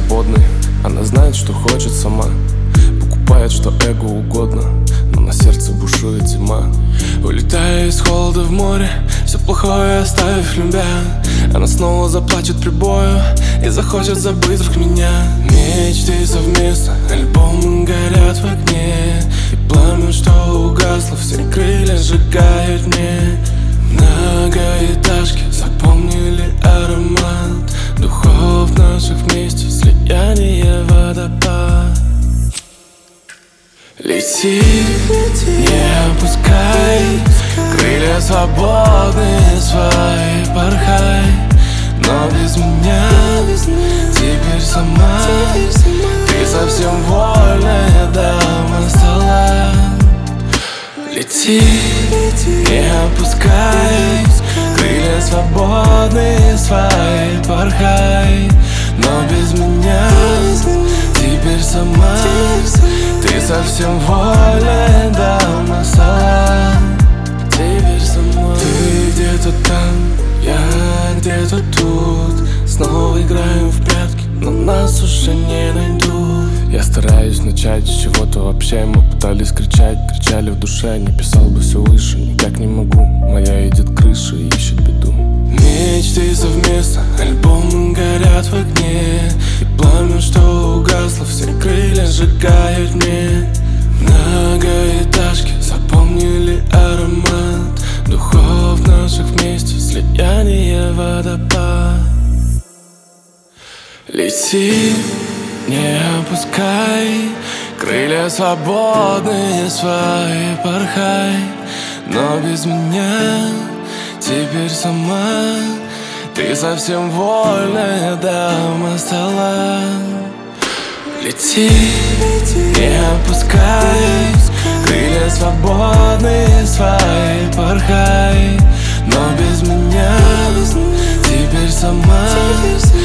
свободной, она знает, что хочет сама. Покупает, что эго угодно, но на сердце бушует зима. Улетая из холода в море, все плохое оставив любя, она снова заплачет прибою и захочет забыть вдруг меня. Мечты совместно, альбомы горят в огне, и пламя, что угасло, все крылья сжигают мне. Многоэтажки запомнили аромат духов наших вместе, слияние водопад. Лети, не опускай крылья свободные свои, порхай. Но без меня теперь сама, ты совсем вольная дама стола. Лети, не опускай крылья свободные свои, порхай. Но без меня теперь сама, ты совсем вольная дама стола. Теперь со мной. Ты где-то там, я где-то тут. Снова играем в прятки, но нас уже не найдут. Я стараюсь начать с чего-то вообще. Мы пытались кричать, кричали в душе. Не писал бы все выше, никак не могу. Моя идет крыша и ищет беду. Мечты совместно, альбомы горят в огне, и пламя, что угасло, все крылья сжигают мне. Многоэтажки запомнили аромат духов наших вместе, слияние водопад. Лети, не опускай крылья свободные свои, порхай. Но без меня теперь сама, ты совсем вольная дама стола. Лети, не опускай крылья свободные свои, порхай. Но без меня теперь сама,